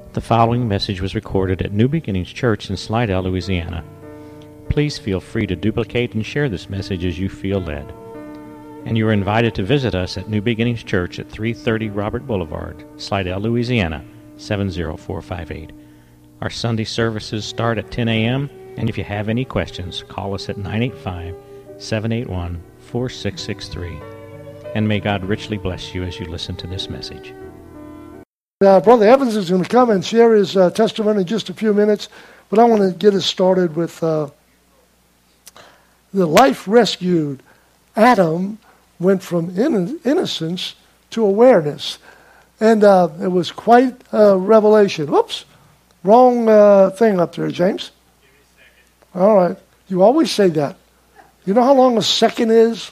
The following message was recorded at New Beginnings Church in Slidell, Louisiana. Please feel free to duplicate and share this message as you feel led. And you are invited to visit us at New Beginnings Church at 330 Robert Boulevard, Slidell, Louisiana, 70458. Our Sunday services start at 10 a.m., and if you have any questions, call us at 985-781-4663. And may God richly bless you as you listen to this message. Brother Evans is going to come and share his testimony in just a few minutes, but I want to get us started with the life rescued. Adam went from innocence to awareness, and it was quite a revelation. Whoops, wrong thing up there, James. Give me a second. All right, you always say that. You know how long a second is?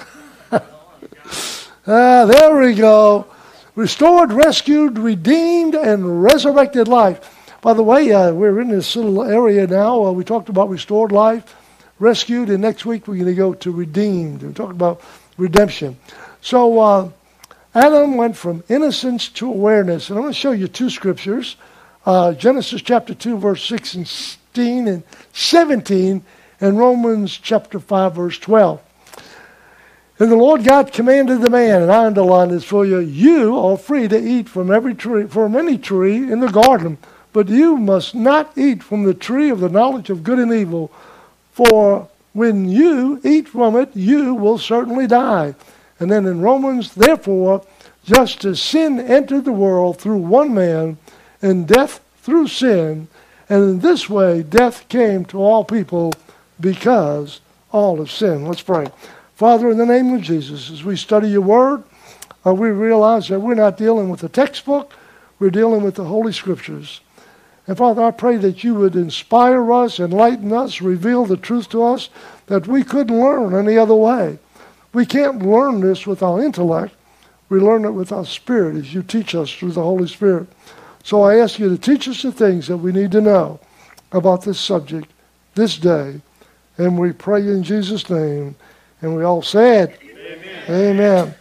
There we go. Restored, rescued, redeemed, and resurrected life. By the way, we're in this little area now. We talked about restored life, rescued, and next week we're going to go to redeemed. We're talking about redemption. So Adam went from innocence to awareness. And I'm going to show you two scriptures. Genesis chapter 2, verse 16 and 17, and Romans chapter 5, verse 12. And the Lord God commanded the man, and I underline this for you, you are free to eat from any tree in the garden, but you must not eat from the tree of the knowledge of good and evil, for when you eat from it, you will certainly die. And then in Romans, therefore, just as sin entered the world through one man, and death through sin, and in this way death came to all people because all have sinned. Let's pray. Father, in the name of Jesus, as we study your word, we realize that we're not dealing with a textbook, we're dealing with the Holy Scriptures. And Father, I pray that you would inspire us, enlighten us, reveal the truth to us that we couldn't learn any other way. We can't learn this with our intellect. We learn it with our spirit as you teach us through the Holy Spirit. So I ask you to teach us the things that we need to know about this subject this day. And we pray in Jesus' name. And we all said, Amen. Amen.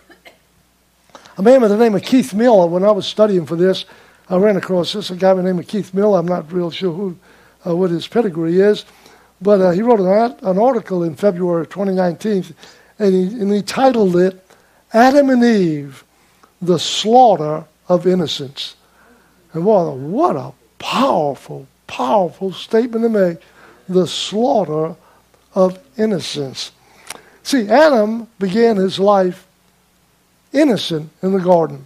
A man by the name of Keith Miller, when I was studying for this, I ran across this, a guy by the name of Keith Miller. I'm not real sure what his pedigree is, but he wrote an article in February 2019, and he titled it, Adam and Eve, the Slaughter of Innocence. And what a powerful, powerful statement to make, the slaughter of innocence. See, Adam began his life innocent in the garden.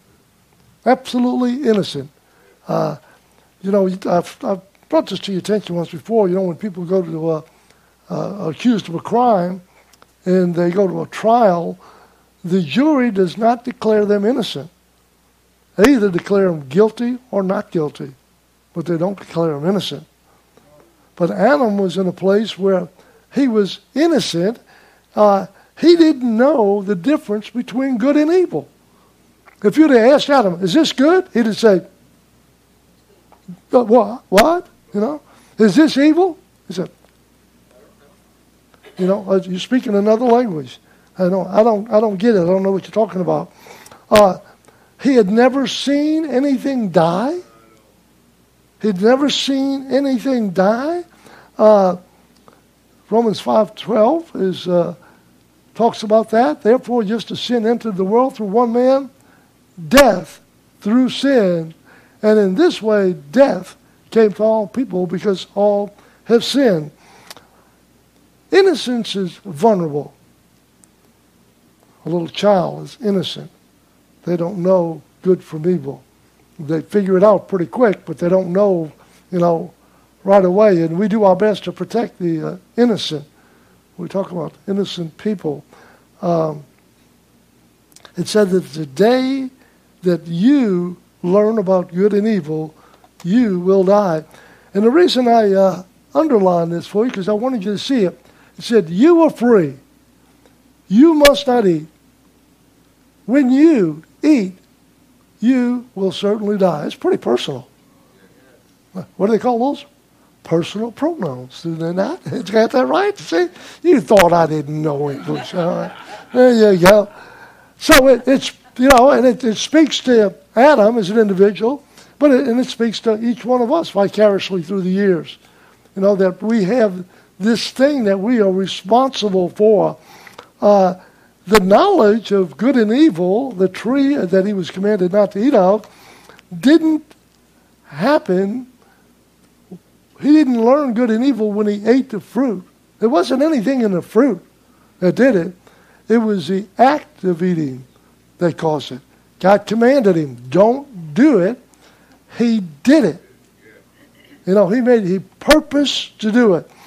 Absolutely innocent. I've brought this to your attention once before. When people go to accused of a crime and they go to a trial, the jury does not declare them innocent. They either declare them guilty or not guilty, but they don't declare them innocent. But Adam was in a place where he was innocent. He didn't know the difference between good and evil. If you'd have asked Adam, is this good? He'd have said, what? Is this evil? He said, you're speaking another language. I don't get it. I don't know what you're talking about. He had never seen anything die. He'd never seen anything die. Romans 5:12 talks about that. Therefore, just as sin entered the world through one man, death through sin, and in this way death came to all people because all have sinned. Innocence is vulnerable. A little child is innocent. They don't know good from evil. They figure it out pretty quick, but they don't know, right away. And we do our best to protect the innocent. We talk about innocent people. It said that the day that you learn about good and evil, you will die. And the reason I underlined this for you, because I wanted you to see it, it said, you are free. You must not eat. When you eat, you will certainly die. It's pretty personal. What do they call those? Personal pronouns, do they not? It's got that right? See? You thought I didn't know English. All right. There you go. So it's and it speaks to Adam as an individual, And it speaks to each one of us vicariously through the years. That we have this thing that we are responsible for. The knowledge of good and evil, the tree that he was commanded not to eat of, didn't happen. He didn't learn good and evil when he ate the fruit. There wasn't anything in the fruit that did it. It was the act of eating that caused it. God commanded him, don't do it. He did it. He purposed to do it.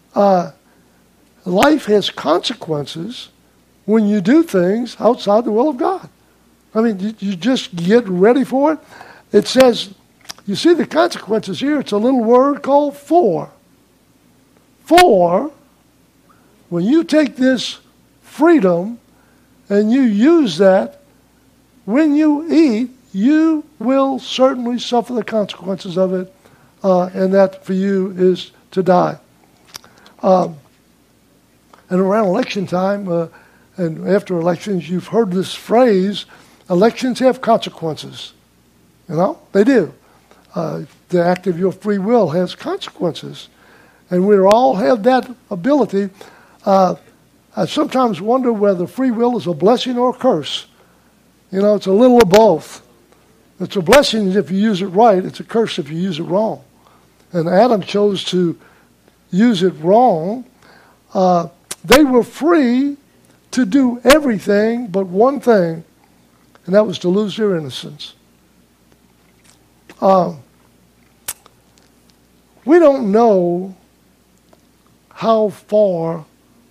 Life has consequences when you do things outside the will of God. You just get ready for it. It says, you see the consequences here. It's a little word called for. For, when you take this freedom and you use that, when you eat, you will certainly suffer the consequences of it, and that for you is to die. And around election time, and after elections, you've heard this phrase, elections have consequences. They do. The act of your free will has consequences. And we all have that ability. I sometimes wonder whether free will is a blessing or a curse. It's a little of both. It's a blessing if you use it right. It's a curse if you use it wrong. And Adam chose to use it wrong. They were free to do everything but one thing, and that was to lose their innocence. We don't know how far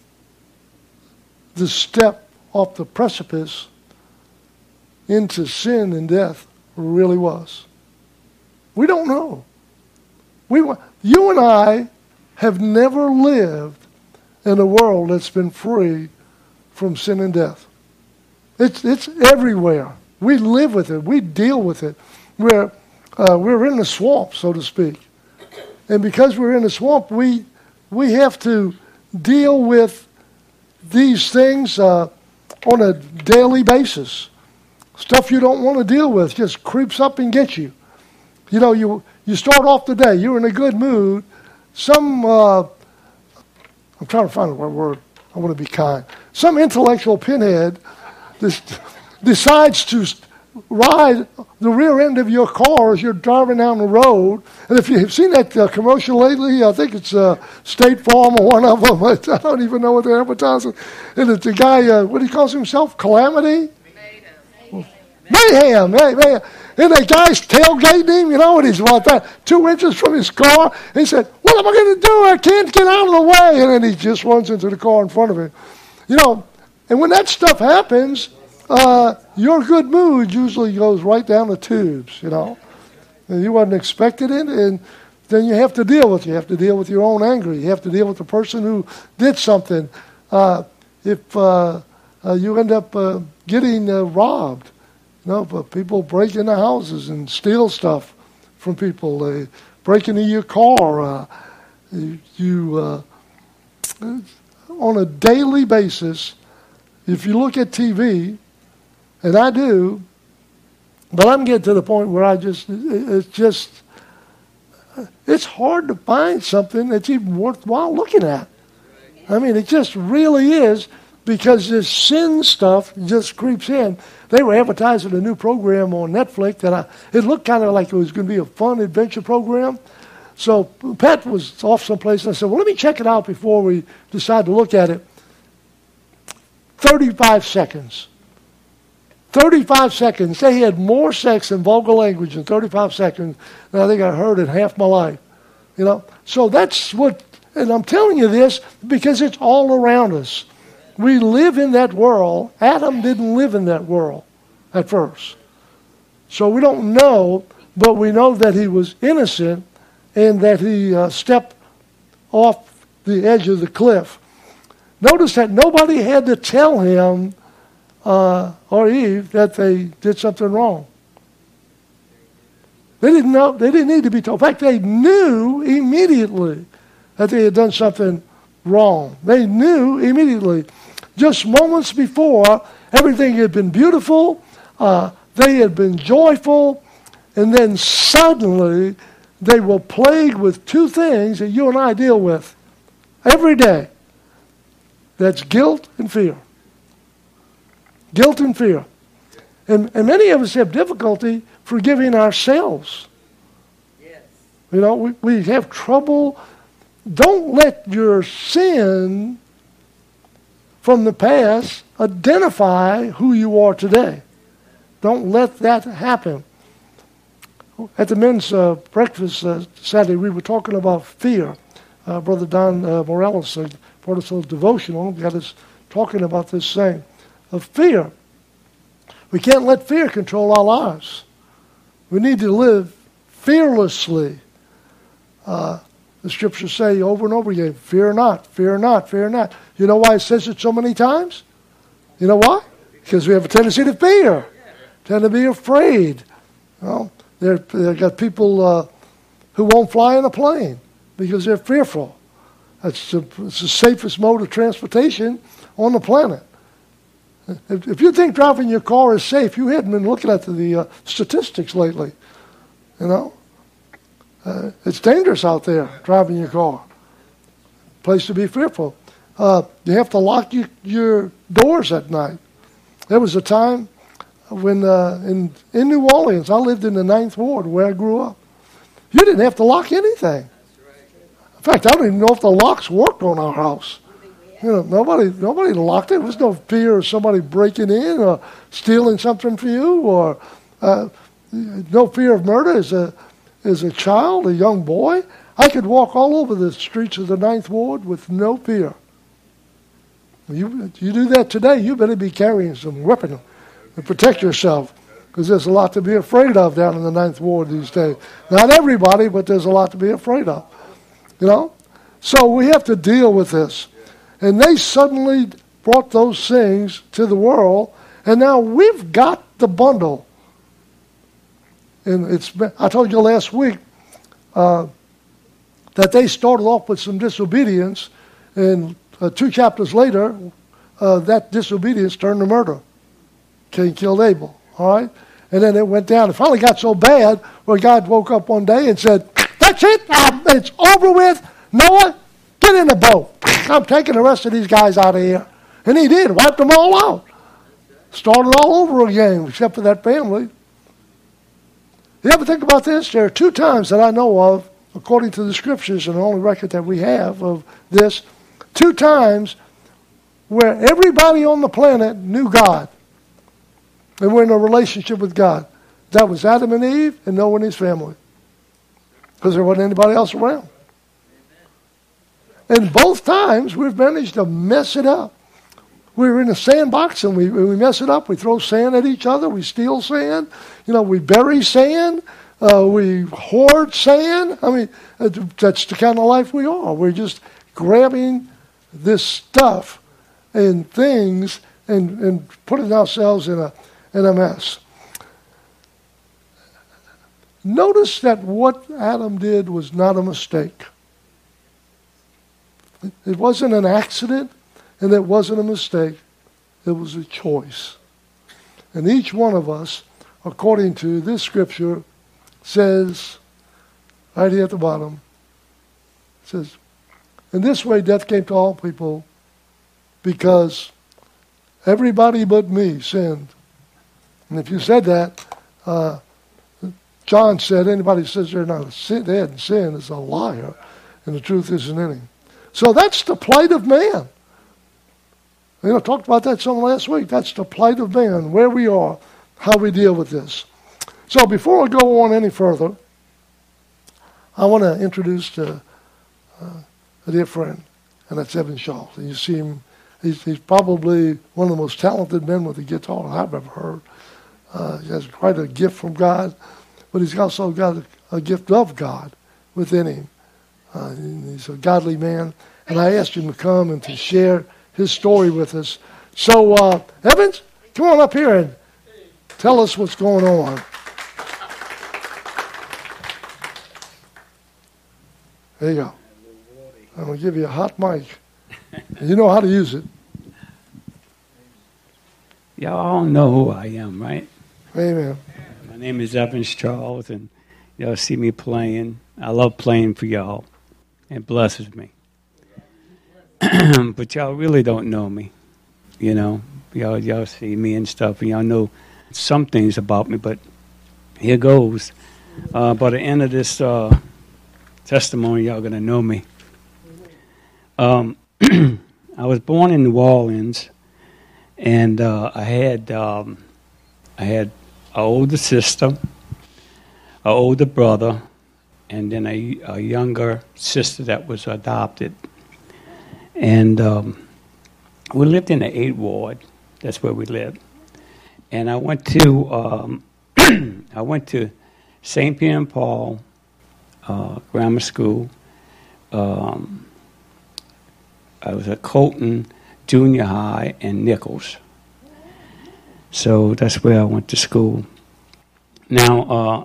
the step off the precipice into sin and death really was. We don't know. You and I have never lived in a world that's been free from sin and death. It's everywhere. We live with it. We deal with it. We're in the swamp, so to speak. And because we're in the swamp, we have to deal with these things on a daily basis. Stuff you don't want to deal with just creeps up and gets you. You start off the day, you're in a good mood. I'm trying to find the right word. I want to be kind. Some intellectual pinhead decides to ride the rear end of your car as you're driving down the road. And if you've seen that commercial lately, I think it's State Farm or one of them. I don't even know what they're advertising. And it's a guy, what he calls himself, Calamity? Mayhem. And the guy's tailgating him, and he's about 2 inches from his car. And he said, what am I going to do? I can't get out of the way. And then he just runs into the car in front of him. And when that stuff happens, your good mood usually goes right down the tubes, And you wasn't expecting it, and then you have to deal with it. You have to deal with your own anger. You have to deal with the person who did something. If you end up getting robbed, but people break into houses and steal stuff from people. They break into your car. On a daily basis, if you look at TV, and I do, but I'm getting to the point where it's hard to find something that's even worthwhile looking at. It just really is, because this sin stuff just creeps in. They were advertising a new program on Netflix it looked kind of like it was going to be a fun adventure program. So Pat was off someplace, and I said, well, let me check it out before we decide to look at it. 35 seconds. 35 seconds. They had more sex and vulgar language in 35 seconds than I think I heard in half my life. So that's what, and I'm telling you this because it's all around us. We live in that world. Adam didn't live in that world at first. So we don't know, but we know that he was innocent and that he stepped off the edge of the cliff. Notice that nobody had to tell him or Eve that they did something wrong. They didn't know. They didn't need to be told. In fact, they knew immediately that they had done something wrong. They knew immediately. Just moments before, everything had been beautiful. They had been joyful. And then suddenly they will plague with two things that you and I deal with every day. That's guilt and fear. Guilt and fear. And many of us have difficulty forgiving ourselves. Yes. You know, we have trouble. Don't let your sin from the past identify who you are today. Don't let that happen. At the men's breakfast Saturday, we were talking about fear. Brother Don Morales, part of the devotional, got us talking about this thing of fear. We can't let fear control our lives. We need to live fearlessly. The scriptures say over and over again, fear not, fear not, fear not. You know why it says it so many times? You know why? Because we have a tendency to fear, tend to be afraid. Well, they've got people who won't fly in a plane because they're fearful. It's the safest mode of transportation on the planet. If you think driving your car is safe, you hadn't been looking at the statistics lately. You know, it's dangerous out there driving your car. Place to be fearful. You have to lock your doors at night. There was a time when in New Orleans, I lived in the 9th Ward where I grew up. You didn't have to lock anything. In fact, I don't even know if the locks worked on our house. You know, nobody locked it. There was no fear of somebody breaking in or stealing something from you, or no fear of murder as a child, a young boy. I could walk all over the streets of the 9th Ward with no fear. You do that today, you better be carrying some weapon to protect yourself, because there's a lot to be afraid of down in the 9th Ward these days. Not everybody, but there's a lot to be afraid of. You know? So we have to deal with this. And they suddenly brought those things to the world, and now we've got the bundle. And I told you last week that they started off with some disobedience, and 2 chapters later, that disobedience turned to murder. Cain killed Abel, all right? And then it went down. It finally got so bad where God woke up one day and said, that's it, it's over with. Noah, get in the boat. I'm taking the rest of these guys out of here. And he did, wiped them all out. Started all over again, except for that family. You ever think about this? There are 2 times that I know of, according to the scriptures and the only record that we have of this, 2 times where everybody on the planet knew God and were in a relationship with God. That was Adam and Eve and Noah and his family, because there wasn't anybody else around. And both times we've managed to mess it up. We were in a sandbox and we mess it up. We throw sand at each other. We steal sand. You know, we bury sand. We hoard sand. I mean, that's the kind of life we are. We're just grabbing this stuff and things and putting ourselves in a mess. Notice that what Adam did was not a mistake. It wasn't an accident, and it wasn't a mistake. It was a choice. And each one of us, according to this scripture, says, right here at the bottom, says, in this way death came to all people because everybody but me sinned. And if you said that, John said, anybody who says they hadn't sinned is a liar, and the truth isn't in him. So that's the plight of man. You know, I talked about that some last week. That's the plight of man, where we are, how we deal with this. So before I go on any further, I want to introduce a dear friend, and that's Evan Shaw. You see him, he's probably one of the most talented men with a guitar I've ever heard. He has quite a gift from God, but he's also got a gift of God within him. He's a godly man, and I asked him to come and to share his story with us. So, Evans, come on up here and tell us what's going on. There you go. I'm going to give you a hot mic. You know how to use it. Y'all all know who I am, right? Amen. My name is Evans Charles, and y'all see me playing. I love playing for y'all. It blesses me. But y'all really don't know me, you know. Y'all see me and stuff, and y'all know some things about me, but here goes. By the end of this testimony, y'all going to know me. I was born in New Orleans, and I had an older sister, an older brother, and then a younger sister that was adopted. And we lived in the 8th Ward. That's where we lived. And I went to St. Pierre and Paul Grammar School. I was at Colton Junior High and Nichols. So that's where I went to school. Now,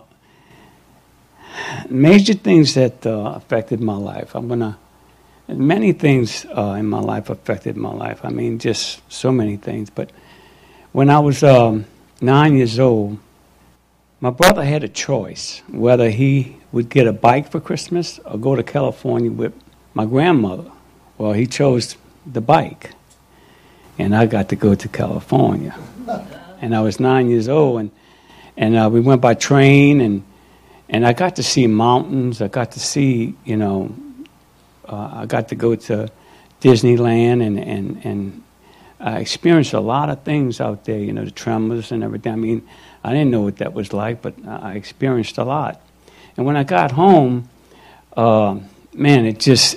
major things that affected my life. Many things in my life affected my life. I mean, just so many things. But when I was 9 years old, my brother had a choice whether he would get a bike for Christmas or go to California with my grandmother. Well, he chose the bike, and I got to go to California. And I was 9 years old, and we went by train, and I got to see mountains. I got to see, I got to go to Disneyland, and I experienced a lot of things out there, the tremors and everything. I mean, I didn't know what that was like, but I experienced a lot. And when I got home, man, it just,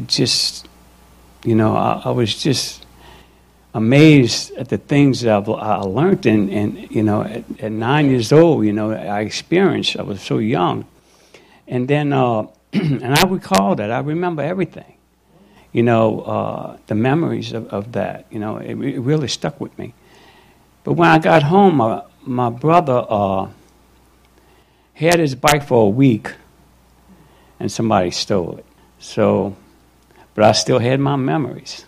I was just amazed at the things that I learned, and at 9 years old, I experienced. I was so young, and then and I recall that. I remember everything, the memories of that. It really stuck with me. But when I got home, my brother had his bike for a week, and somebody stole it. So, but I still had my memories,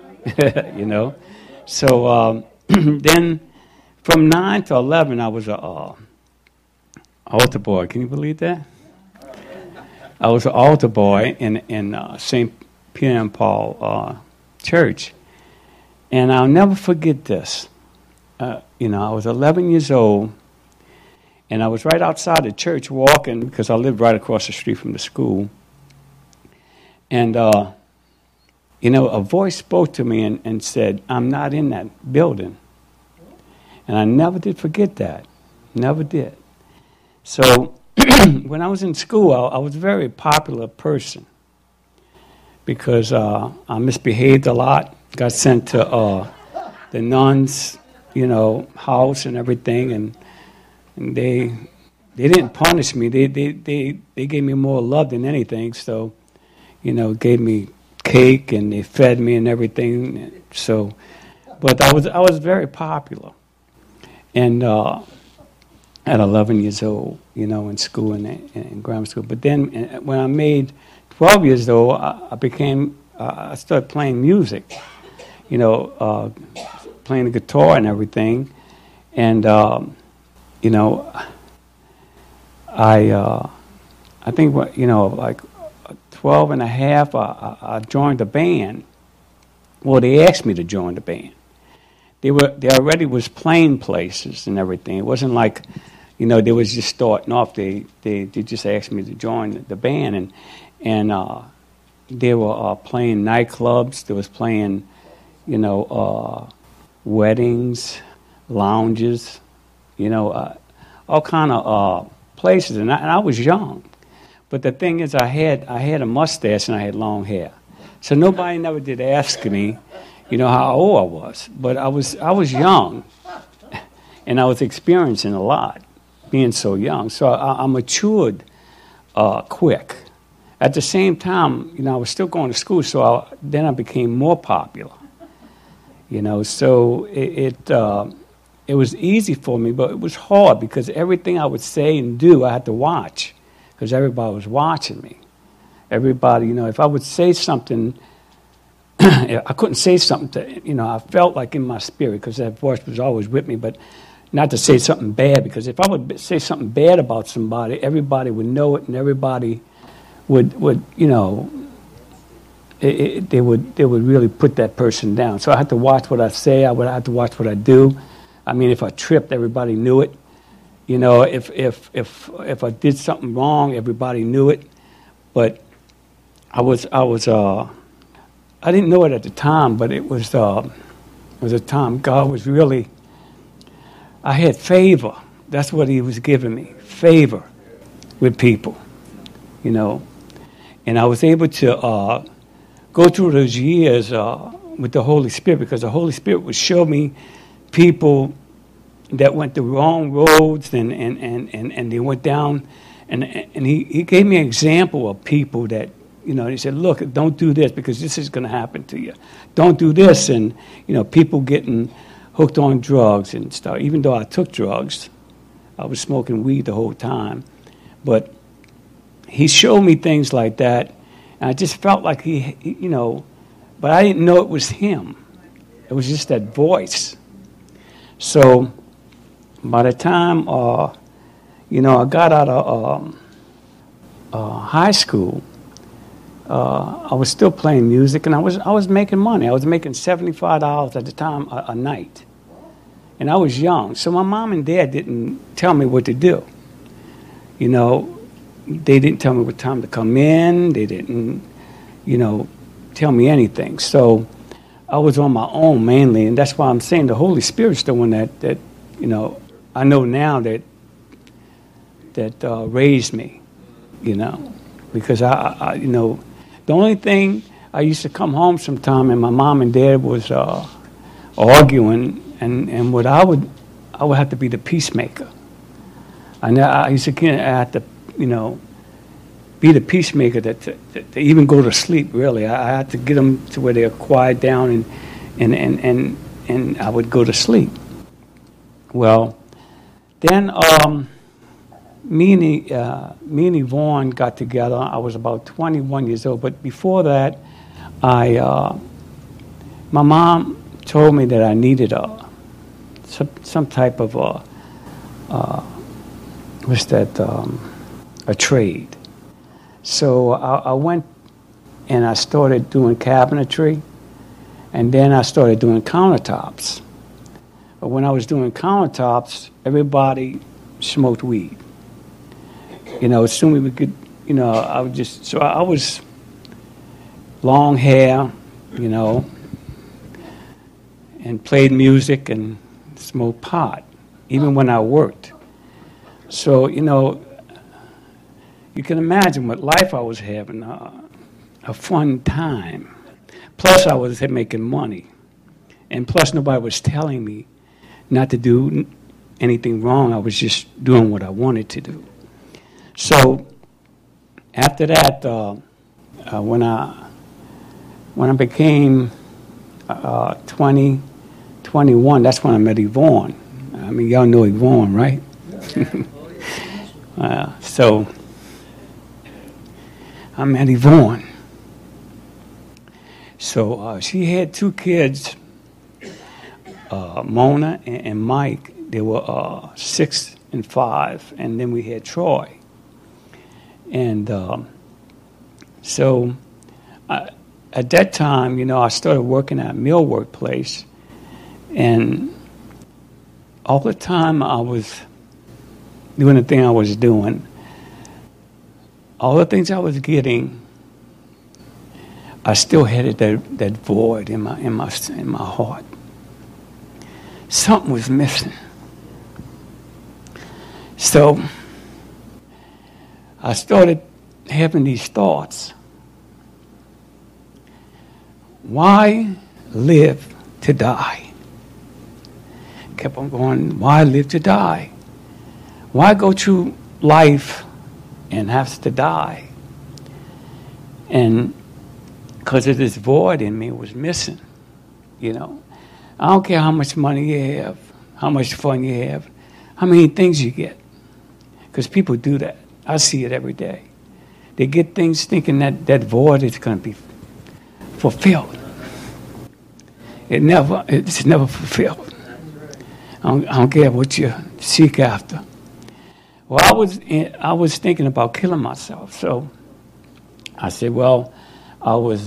So then, from 9 to 11, I was a altar boy. Can you believe that? I was an altar boy in St. Pierre and Paul Church, and I'll never forget this. I was 11 years old, and I was right outside the church walking because I lived right across the street from the school. And, a voice spoke to me and said, "I'm not in that building." And I never did forget that. Never did. So when I was in school, I was a very popular person because I misbehaved a lot, got sent to the nuns' house and everything, and they didn't punish me. They gave me more love than anything. So, gave me cake and they fed me and everything. So, but I was very popular, and at 11 years old, in school in grammar school. But then when I made 12 years old, I started playing music, playing the guitar and everything. And, I think, like 12 and a half, I joined the band. Well, they asked me to join the band. They already was playing places and everything. It wasn't like, they was just starting off. They just asked me to join the band, and they were playing nightclubs. They was playing, weddings, lounges, all kind of places. And I was young, but the thing is, I had a mustache and I had long hair, so nobody never did ask me, how old I was. But I was young, and I was experiencing a lot, being so young. So I matured quick. At the same time, I was still going to school, so then I became more popular. So it was easy for me, but it was hard because everything I would say and do, I had to watch because everybody was watching me. Everybody, if I would say something, I couldn't say something to, I felt like in my spirit because that voice was always with me, but not to say something bad, because if I would say something bad about somebody, everybody would know it, and everybody would they would really put that person down. So I had to watch what I say. I would have to watch what I do. I mean, if I tripped, everybody knew it. You know, if I did something wrong, everybody knew it. But I didn't know it at the time, but it was a time God was really. I had favor. That's what He was giving me, favor with people, you know. And I was able to go through those years with the Holy Spirit, because the Holy Spirit would show me people that went the wrong roads and they went down, and he gave me an example of people that, you know, he said, look, don't do this because this is going to happen to you. Don't do this. And, you know, people getting hooked on drugs and stuff. Even though I took drugs, I was smoking weed the whole time. But he showed me things like that, and I just felt like he you know, but I didn't know it was him. It was just that voice. So by the time, you know, I got out of high school, I was still playing music, and I was making money. I was making $75 at the time a night, and I was young. So my mom and dad didn't tell me what to do. You know, they didn't tell me what time to come in. They didn't, you know, tell me anything. So I was on my own mainly, and that's why I'm saying the Holy Spirit's the one that you know, I know now that raised me, you know, because I you know. The only thing, I used to come home sometime and my mom and dad was arguing, and what I would have to be the peacemaker. I used to have to, you know, be the peacemaker to even go to sleep. Really, I had to get them to where they're quiet down, and I would go to sleep. Well, then me and Yvonne got together. I was about 21 years old, but before that, my mom told me that I needed some type of a trade. So I went and I started doing cabinetry, and then I started doing countertops. But when I was doing countertops, everybody smoked weed. You know, as soon as we could, you know, I was long hair, you know, and played music and smoked pot, even when I worked. So, you know, you can imagine what life I was having, a fun time. Plus, I was making money. And plus, nobody was telling me not to do anything wrong. I was just doing what I wanted to do. So after that, when I became 20, 21, that's when I met Yvonne. I mean, y'all know Yvonne, right? So I met Yvonne. So she had two kids, Mona and Mike. They were 6 and 5, and then we had Troy. And so at that time, you know, I started working at a millwork place, and all the time I was doing the thing I was doing, all the things I was getting, I still had that void in my heart. Something was missing. So I started having these thoughts. Why live to die? Kept on going, why live to die? Why go through life and have to die? And because of this void in me was missing, you know. I don't care how much money you have, how much fun you have, how many things you get. Because people do that. I see it every day. They get things thinking that void is going to be fulfilled. It's never fulfilled. I don't care what you seek after. Well, I was thinking about killing myself. So I said, well, I was,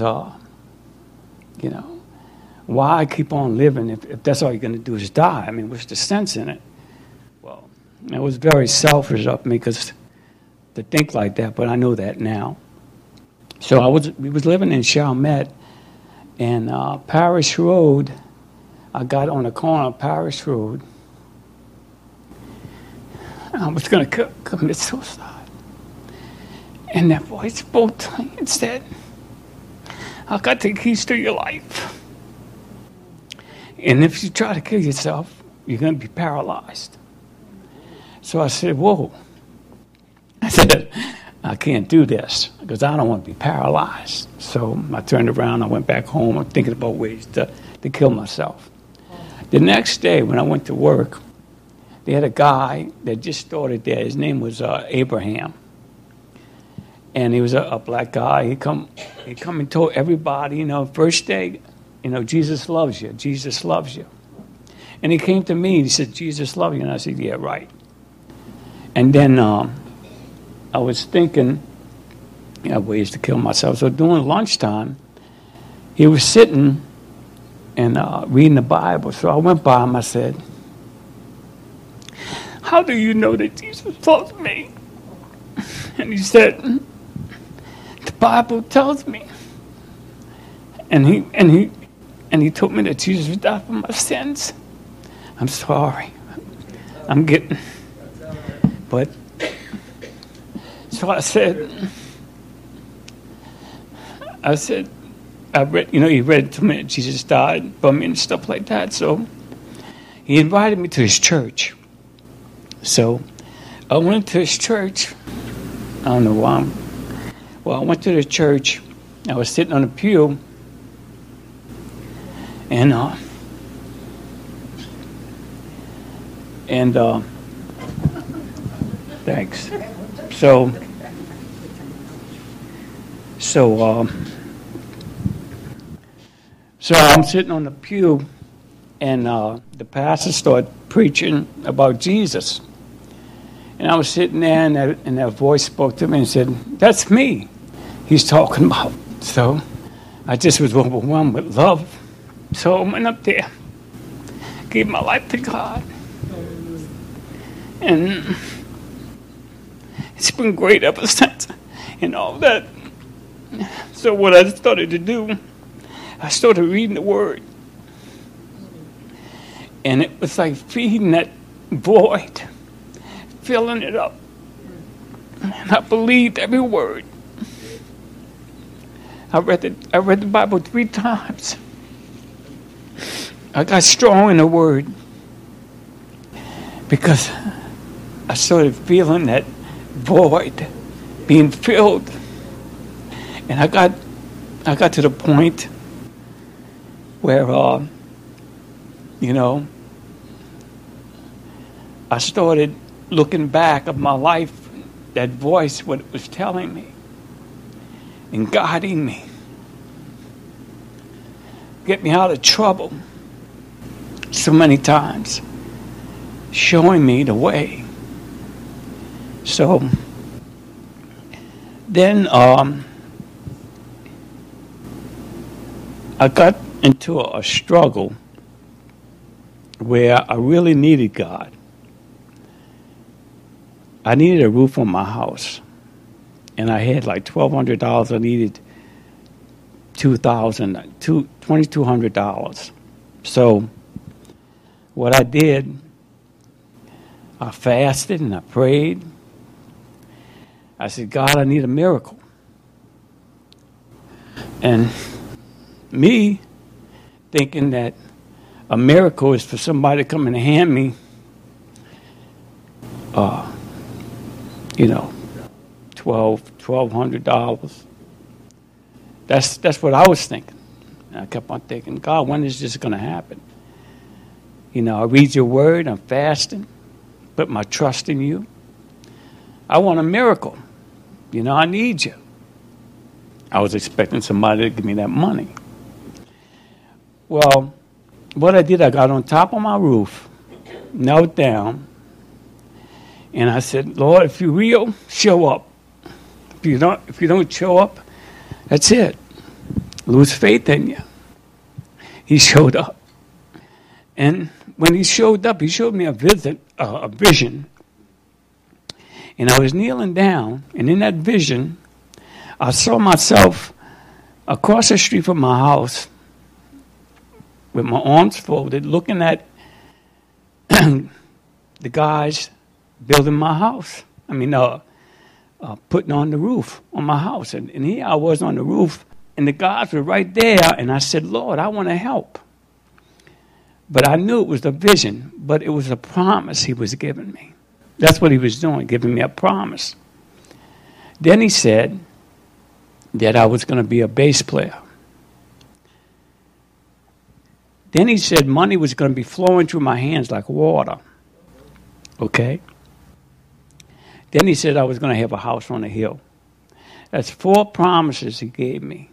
why keep on living if that's all you're going to do is die? I mean, what's the sense in it? Well, it was very selfish of me to think like that, but I know that now. So we was living in Chalmette, and Parish Road, I got on the corner of Parish Road. I was going to commit suicide. And that voice spoke to me and said, I got the keys to your life. And if you try to kill yourself, you're going to be paralyzed. So I said, whoa. I said, I can't do this because I don't want to be paralyzed. So I turned around, I went back home. I'm thinking about ways to kill myself. The next day when I went to work, they had a guy that just started there. His name was Abraham. And he was a black guy. He come and told everybody, first day, Jesus loves you. Jesus loves you. And he came to me and he said, Jesus loves you. And I said, yeah, right. And then I was thinking, ways to kill myself. So during lunchtime, he was sitting and reading the Bible. So I went by him. I said, how do you know that Jesus loves me? And he said, the Bible tells me. And he told me that Jesus died for my sins. I'm sorry. But so I said, I read, he read to me that Jesus died for me and stuff like that. So he invited me to his church. So I went to his church. I don't know why. I went to the church. I was sitting on a pew. And thanks. So I'm sitting on the pew, and the pastor started preaching about Jesus. And I was sitting there, and that voice spoke to me and said, that's me he's talking about. So I just was overwhelmed with love. So I went up there, gave my life to God. And it's been great ever since and all that. So what I started to do, I started reading the Word. And it was like feeding that void, filling it up. And I believed every word. I read the Bible 3 times. I got strong in the Word because I started feeling that void being filled. And I got to the point where, I started looking back at my life, that voice, what it was telling me, and guiding me, get me out of trouble so many times, showing me the way. So then I got into a struggle where I really needed God. I needed a roof on my house, and I had like $1,200. I needed $2,200. So what I did, I fasted and I prayed. I said, God, I need a miracle. And me thinking that a miracle is for somebody to come and hand me $1,200. That's what I was thinking. And I kept on thinking, God, when is this going to happen? I read your word, I'm fasting, put my trust in you. I want a miracle. I need you. I was expecting somebody to give me that money. Well, what I did, I got on top of my roof knelt down, and I said, Lord, if you're real, show up. If you don't show up, that's it. Lose faith in you. He showed up. And when he showed up, he showed me a vision. And I was kneeling down, and in that vision, I saw myself across the street from my house with my arms folded, looking at the guys building my house. Putting on the roof on my house. And here I was on the roof, and the guys were right there, and I said, Lord, I want to help. But I knew it was a vision, but it was a promise he was giving me. That's what he was doing, giving me a promise. Then he said that I was going to be a bass player. Then he said money was going to be flowing through my hands like water. Okay? Then he said I was going to have a house on a hill. That's 4 promises he gave me.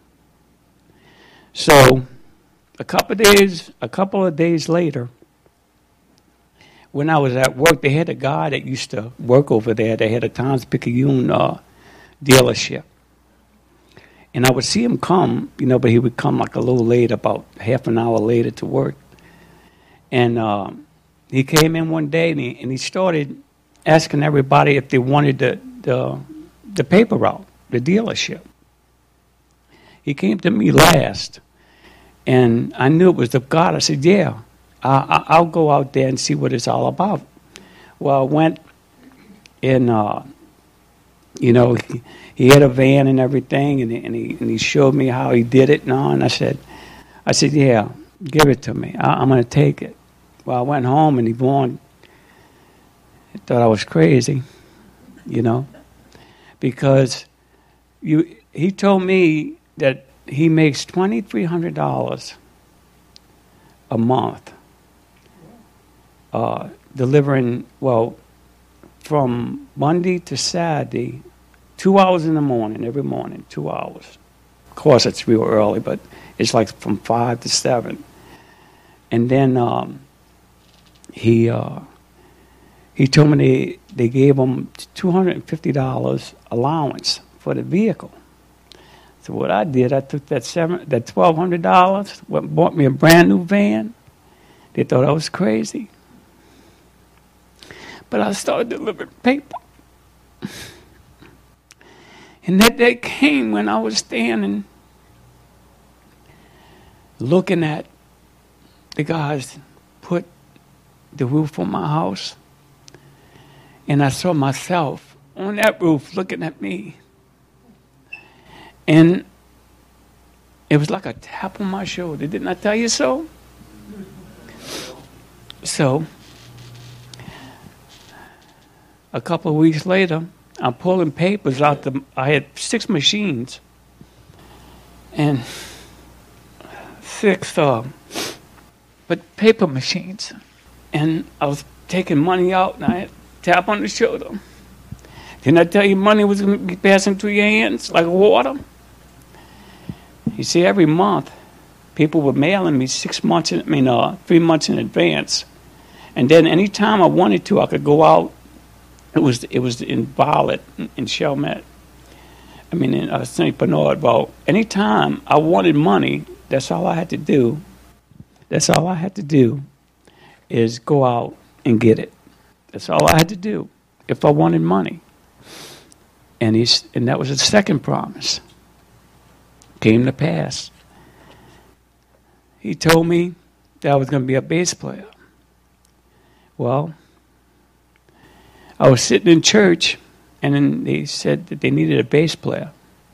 So a couple of days later, when I was at work, they had a guy that used to work over there. They had a Times-Picayune dealership. And I would see him come, but he would come like a little late, about half an hour later to work. And he came in one day, and he started asking everybody if they wanted the paper route, the dealership. He came to me last, and I knew it was of God. I said, yeah, I'll go out there and see what it's all about. Well, I went, and he had a van and everything, and he showed me how he did it and all. And I said, yeah, give it to me. I'm going to take it. Well, I went home, and Yvonne thought I was crazy, because he told me that he makes $2,300 a month delivering, from Monday to Saturday, 2 hours in the morning, every morning, 2 hours. Of course, it's real early, but it's like from 5 to 7. And then he told me they gave him $250 allowance for the vehicle. So what I did, I took that $1,200, went and bought me a brand new van. They thought I was crazy. But I started delivering paper. And that day came when I was standing looking at the guys put the roof on my house. And I saw myself on that roof looking at me. And it was like a tap on my shoulder. Didn't I tell you so? So, a couple of weeks later, I'm pulling papers out. I had 6 machines. And 6 but paper machines. And I was taking money out, and I had tap on the shoulder. Didn't I tell you money was going to be passing through your hands like water? You see, every month, people were mailing me 3 months in advance. And then any time I wanted to, I could go out. It was in Violet, in Chalmette. In St. Bernard. Well, any time I wanted money, that's all I had to do. That's all I had to do is go out and get it. That's all I had to do if I wanted money. And that was the second promise. Came to pass. He told me that I was going to be a bass player. Well, I was sitting in church, and then they said that they needed a bass player.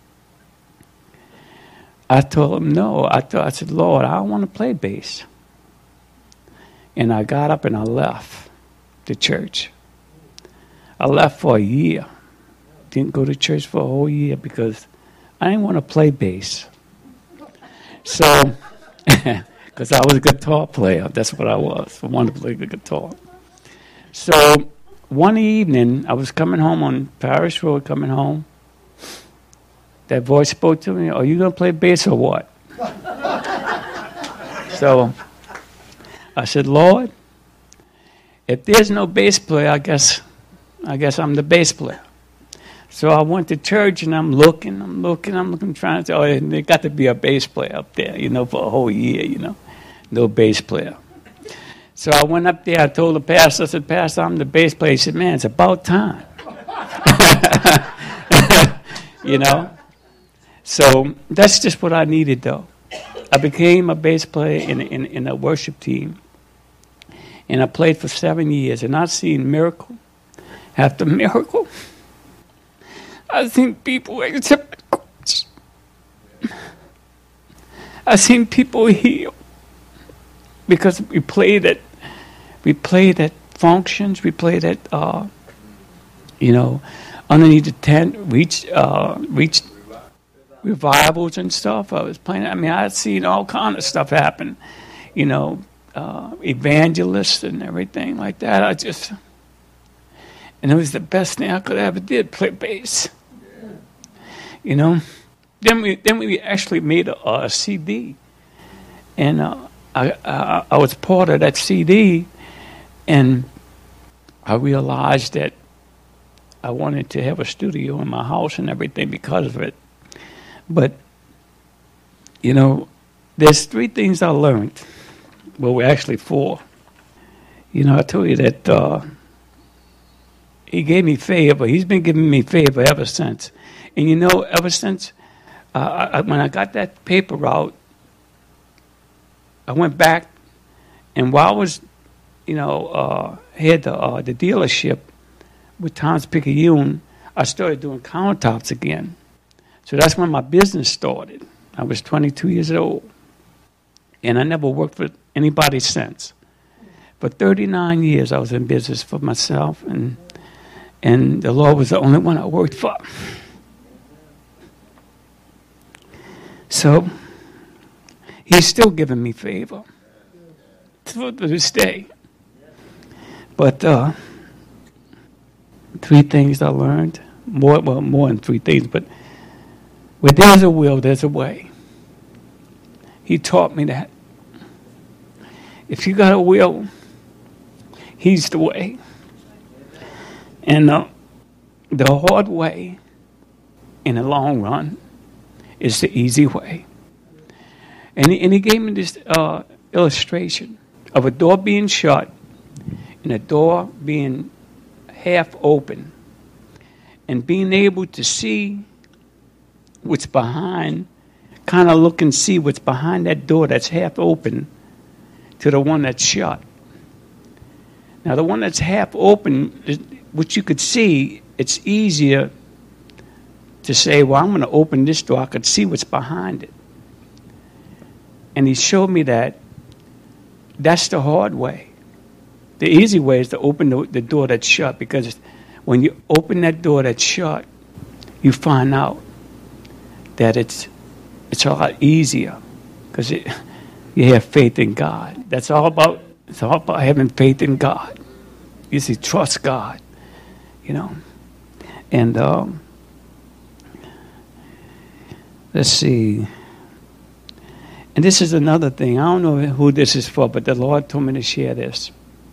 I told them no. I said, Lord, I don't want to play bass. And I got up and I left the church. I left for a year. Didn't go to church for a whole year because I didn't want to play bass. So, because I was a guitar player. That's what I was. I wanted to play the guitar. So, one evening, I was coming home on Parish Road, coming home. That voice spoke to me, are you going to play bass or what? So, I said, Lord, if there's no bass player, I guess I'm the bass player. So I went to church and I'm looking, trying to say, oh, there got to be a bass player up there, for a whole year, no bass player. So I went up there, I told the pastor, I said, Pastor, I'm the bass player. He said, man, it's about time. So that's just what I needed, though. I became a bass player in a worship team. And I played for 7 years, and I've seen miracle after miracle. I've seen people accept Christ. I've seen people heal because we played at functions, we played at underneath the tent, reached revivals and stuff. I was playing. I mean, I've seen all kind of stuff happen. Evangelists and everything like that. And it was the best thing I could ever did, play bass. Then we actually made a CD, and I was part of that CD, and I realized that I wanted to have a studio in my house and everything because of it. But there's 3 things I learned. Well, actually 4. I told you that he gave me favor. He's been giving me favor ever since. And ever since when I got that paper out, I went back, and while I was, had the dealership with Tom's Picayune, I started doing countertops again. So that's when my business started. I was 22 years old, and I never worked for anybody since. For 39 years, I was in business for myself, and the Lord was the only one I worked for. So He's still giving me favor to this day. But 3 things I learned, more than 3 things, but where there's a will, there's a way. He taught me that. If you got a will, He's the way. And the hard way, in the long run, is the easy way. And he gave me this illustration of a door being shut and a door being half open, and being able to see what's behind, kind of look and see what's behind that door that's half open to the one that's shut. Now, the one that's half open, which you could see, it's easier to say, well, I'm going to open this door. I could see what's behind it. And he showed me that that's the hard way. The easy way is to open the door that's shut, because when you open that door that's shut, you find out that it's a lot easier because you have faith in God. It's all about having faith in God. You see, trust God, And let's see. And this is another thing. I don't know who this is for, but the Lord told me to share this.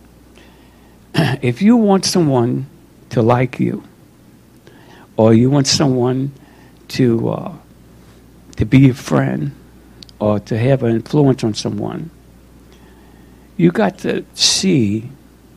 If you want someone to like you, or you want someone to be your friend, or to have an influence on someone, you got to see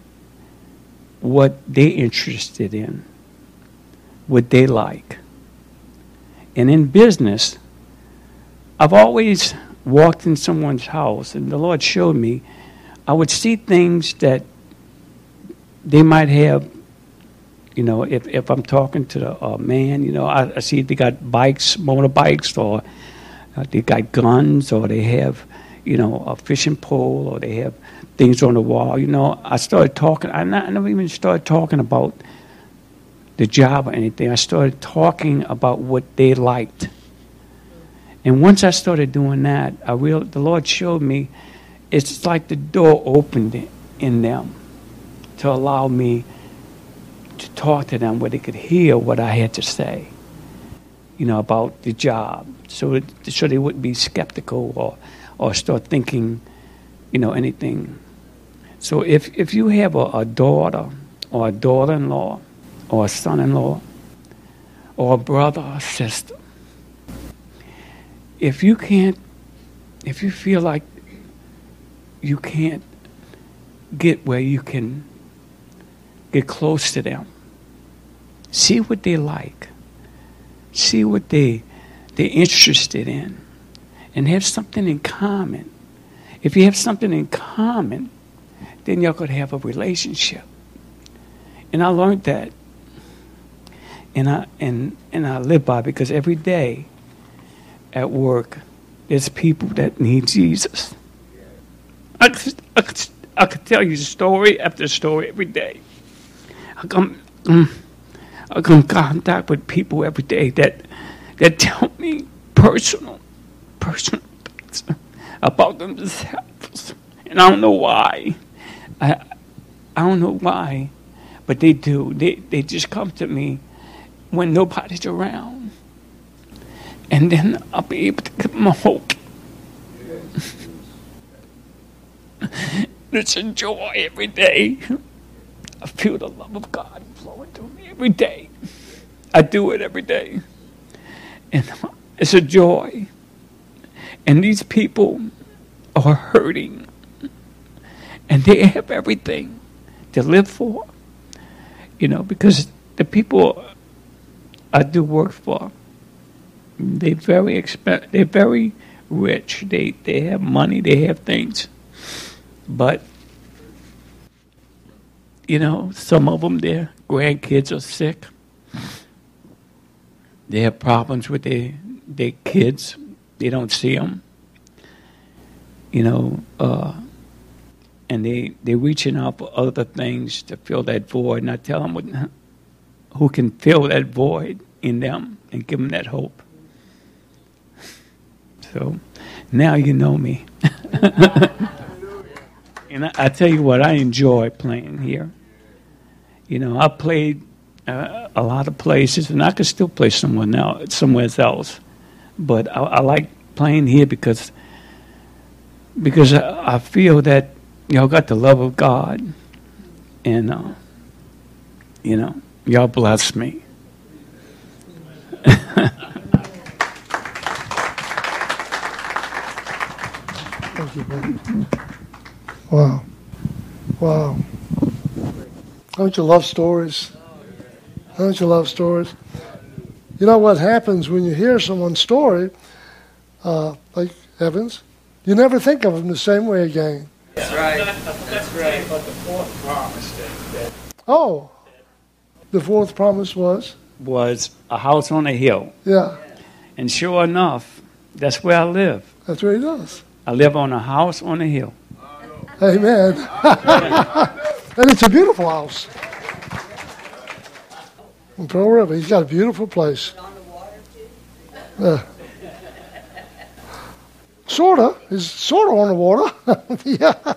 what they're interested in, what they like. And in business, I've always walked in someone's house, and the Lord showed me, I would see things that they might have. If I'm talking to the man, I see they got bikes, motorbikes, or they got guns, or they have, a fishing pole, or they have things on the wall. I started talking. I never even started talking about the job or anything. I started talking about what they liked. And once I started doing that, the Lord showed me it's like the door opened in them to allow me to talk to them where they could hear what I had to say, about the job, so they wouldn't be skeptical or start thinking, anything. So if you have a daughter or a daughter-in-law or a son-in-law or a brother or sister, if you feel like you can't get where you can get close to them, see what they like, see what they're interested in, and have something in common. If you have something in common, then y'all could have a relationship. And I learned that, and I live by it, because every day at work, there's people that need Jesus. I could tell you story after story every day. I come in contact with people every day that tell me personal things about themselves, and I don't know why. I don't know why, but they do. They just come to me when nobody's around, and then I'll be able to give them hope. It's a joy every day. I feel the love of God flowing through me every day. I do it every day. And it's a joy. And these people are hurting. And they have everything to live for. You know, because the people I do work for, they're very rich. They have money, they have things. But, you know, some of them, their grandkids are sick. They have problems with their kids. They don't see them. You know, and they're reaching out for other things to fill that void. And I tell them who can fill that void in them and give them that hope. So now you know me. And I tell you what, I enjoy playing here. You know, I played a lot of places, and I could still play somewhere else. But I like playing here because I feel that y'all got the love of God, and you know, y'all bless me. Thank you, brother. Wow. Wow. Don't you love stories? Don't you love stories? You know what happens when you hear someone's story, like Evans, you never think of him the same way again. That's right. That's right. But the fourth promise that the fourth promise was a house on a hill. Yeah. And sure enough, that's where I live. That's where he does. I live on a house on a hill. Amen. And it's a beautiful house. In Pearl River, he's got a beautiful place. Sorta. He's sort of on the water. Yeah.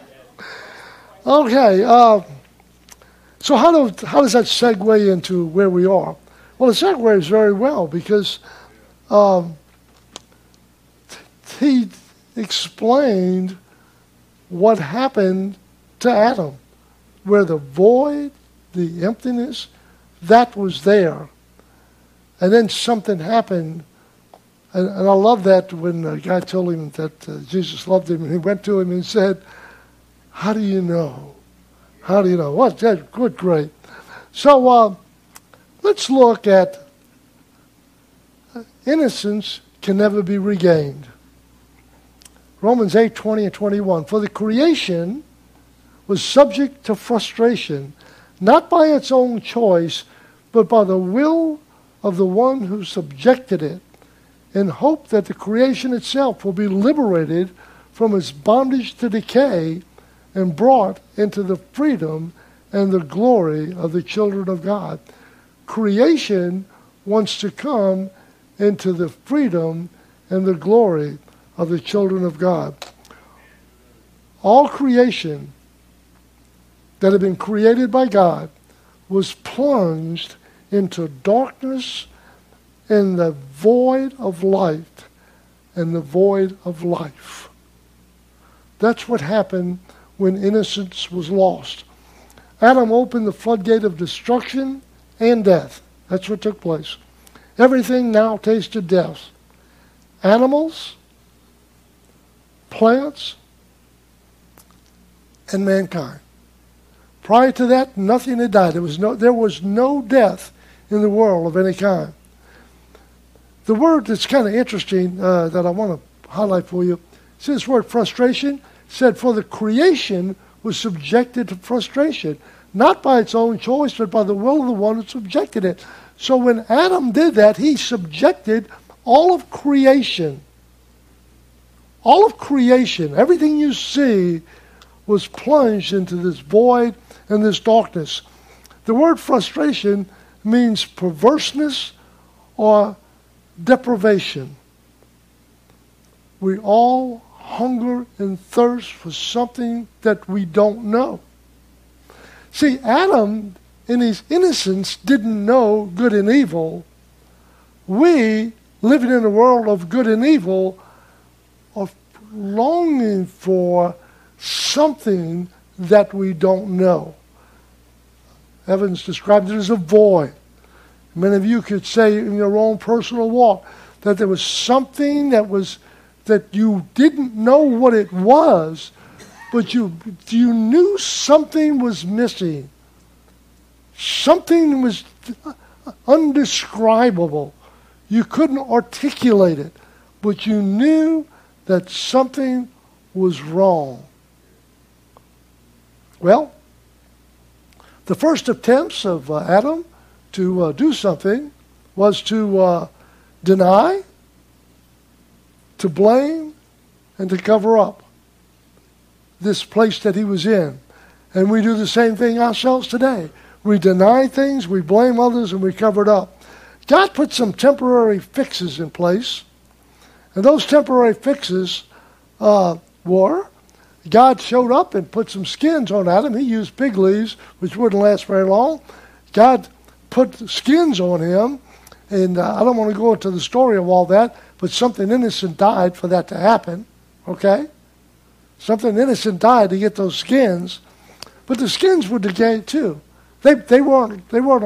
Okay. So how does that segue into where we are? Well, it segues very well because he explained what happened to Adam, where the void, the emptiness, that was there. And then something happened. And I love that when a guy told him that Jesus loved him, and he went to him and said, how do you know? How do you know? What? Good, great. So let's look at innocence can never be regained. Romans 8:20 and 21. For the creation was subject to frustration, not by its own choice, but by the will of the one who subjected it, in hope that the creation itself will be liberated from its bondage to decay and brought into the freedom and the glory of the children of God. Creation wants to come into the freedom and the glory of the children of God. All creation that had been created by God was plunged into darkness in the void of light and the void of life. That's what happened when innocence was lost. Adam opened the floodgate of destruction and death. That's what took place. Everything now tasted death. Animals, plants, and mankind. Prior to that, nothing had died. There was no death in the world of any kind. The word that's kind of interesting that I want to highlight for you, see this word frustration? Said, for the creation was subjected to frustration, not by its own choice, but by the will of the one who subjected it. So when Adam did that, he subjected all of creation. All of creation, everything you see, was plunged into this void and this darkness. The word frustration means perverseness or deprivation. We all hunger and thirst for something that we don't know. See, Adam, in his innocence, didn't know good and evil. We, living in a world of good and evil, are longing for something that we don't know. Evans described it as a void. Many of you could say in your own personal walk that there was something that you didn't know what it was, but you knew something was missing. Something was undescribable. You couldn't articulate it, but you knew that something was wrong. Well, the first attempts of Adam to do something was to deny, to blame, and to cover up this place that he was in. And we do the same thing ourselves today. We deny things, we blame others, and we cover it up. God put some temporary fixes in place. And those temporary fixes were, God showed up and put some skins on Adam. He used fig leaves, which wouldn't last very long. God put skins on him. And I don't want to go into the story of all that, but something innocent died for that to happen. Okay? Something innocent died to get those skins. But the skins would decay too. They weren't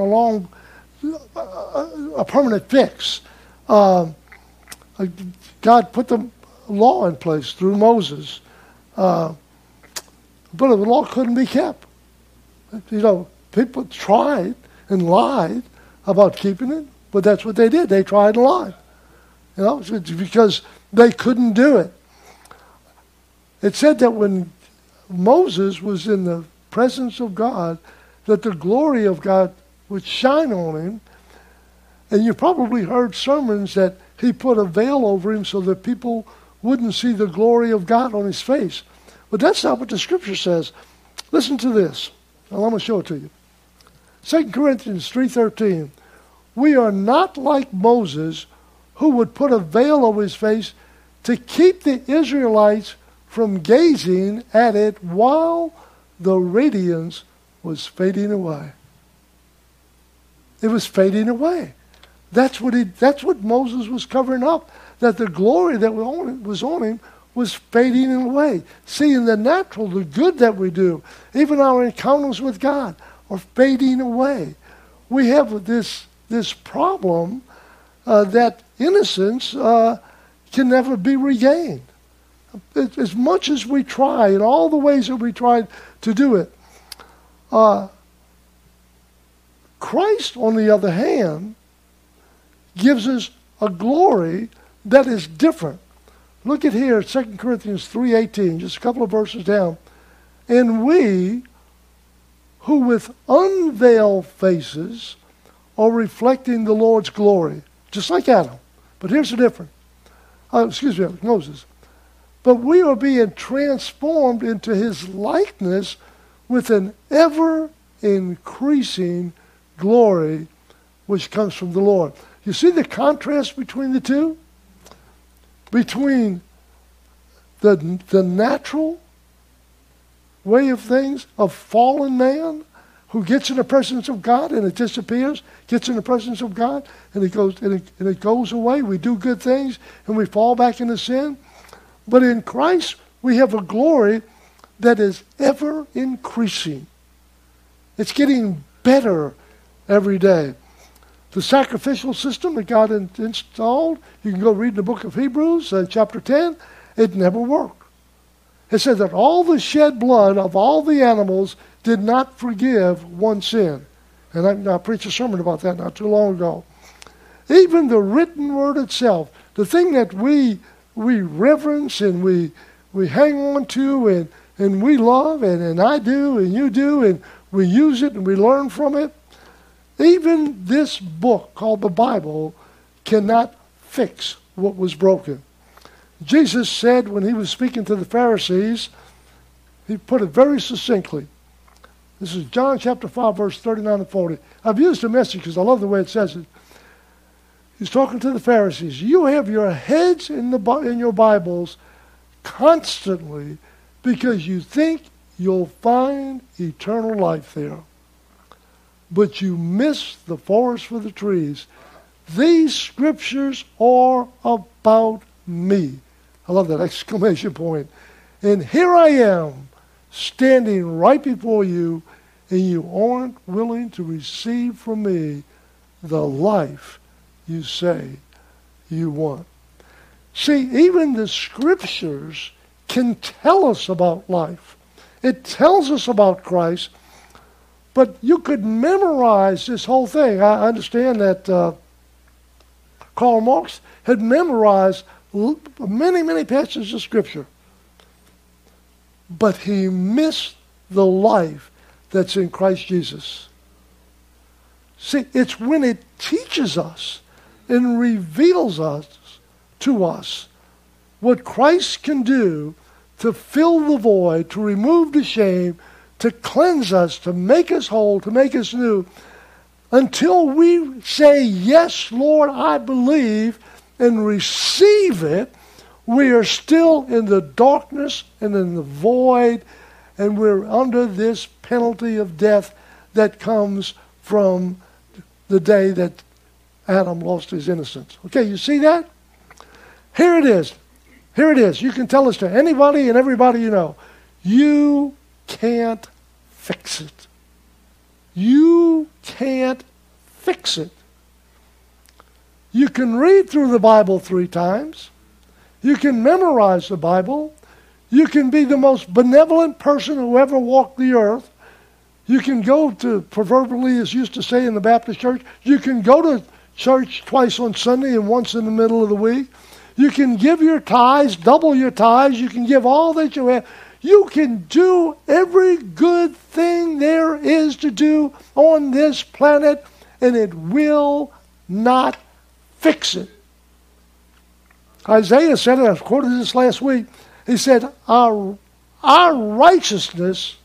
a permanent fix. God put the law in place through Moses. But the law couldn't be kept. You know, people tried and lied about keeping it, but that's what they did. They tried and lied. You know, it's because they couldn't do it. It said that when Moses was in the presence of God, that the glory of God would shine on him. And you probably heard sermons that he put a veil over him so that people wouldn't see the glory of God on his face. But that's not what the Scripture says. Listen to this. Now, I'm going to show it to you. 2 Corinthians 3:13. We are not like Moses, who would put a veil over his face to keep the Israelites from gazing at it while the radiance was fading away. It was fading away. That's what Moses was covering up. That the glory that was on him was fading away. See, in the natural, the good that we do, even our encounters with God, are fading away. We have this problem that innocence can never be regained. As much as we try, in all the ways that we tried to do it. Christ, on the other hand, gives us a glory that is different. Look at here, 2 Corinthians 3:18, just a couple of verses down. And we, who with unveiled faces are reflecting the Lord's glory, just like Adam. But here's the difference. Moses. But we are being transformed into his likeness with an ever-increasing glory which comes from the Lord. You see the contrast between the two? Between the natural way of things of fallen man who gets in the presence of God and it disappears, gets in the presence of God and it goes away. We do good things and we fall back into sin. But in Christ we have a glory that is ever increasing. It's getting better every day. The sacrificial system that God installed, you can go read the book of Hebrews, chapter 10, it never worked. It said that all the shed blood of all the animals did not forgive one sin. And I preached a sermon about that not too long ago. Even the written word itself, the thing that we reverence and we hang on to and we love, and I do and you do, and we use it and we learn from it, even this book called the Bible cannot fix what was broken. Jesus said when he was speaking to the Pharisees, he put it very succinctly. This is John chapter 5, verse 39 and 40. I've used the message because I love the way it says it. He's talking to the Pharisees. You have your heads in your Bibles constantly because you think you'll find eternal life there. But you miss the forest for the trees. These scriptures are about me. I love that exclamation point. And here I am, standing right before you, and you aren't willing to receive from me the life you say you want. See, even the scriptures can tell us about life. It tells us about Christ, but you could memorize this whole thing. I understand that Karl Marx had memorized many, many passages of Scripture, but he missed the life that's in Christ Jesus. See, it's when it teaches us and reveals us to us what Christ can do to fill the void, to remove the shame, to cleanse us, to make us whole, to make us new. Until we say, yes, Lord, I believe, and receive it, we are still in the darkness and in the void, and we're under this penalty of death that comes from the day that Adam lost his innocence. Okay, you see that? Here it is. Here it is. You can tell this to anybody and everybody you know. You can't fix it. You can't fix it. You can read through the Bible 3 times. You can memorize the Bible. You can be the most benevolent person who ever walked the earth. You can go to, proverbially as used to say in the Baptist church, you can go to church twice on Sunday and once in the middle of the week. You can give your tithes, double your tithes. You can give all that you have. You can do every good thing there is to do on this planet, and it will not fix it. Isaiah said it, I quoted this last week. He said, our righteousness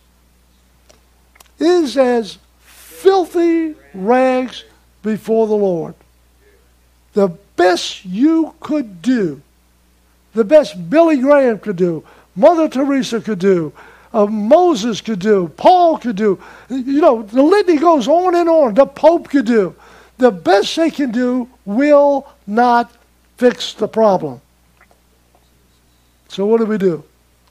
is as filthy rags before the Lord. The best you could do, the best Billy Graham could do, Mother Teresa could do, Moses could do, Paul could do. You know, the litany goes on and on. The Pope could do. The best they can do will not fix the problem. So what do?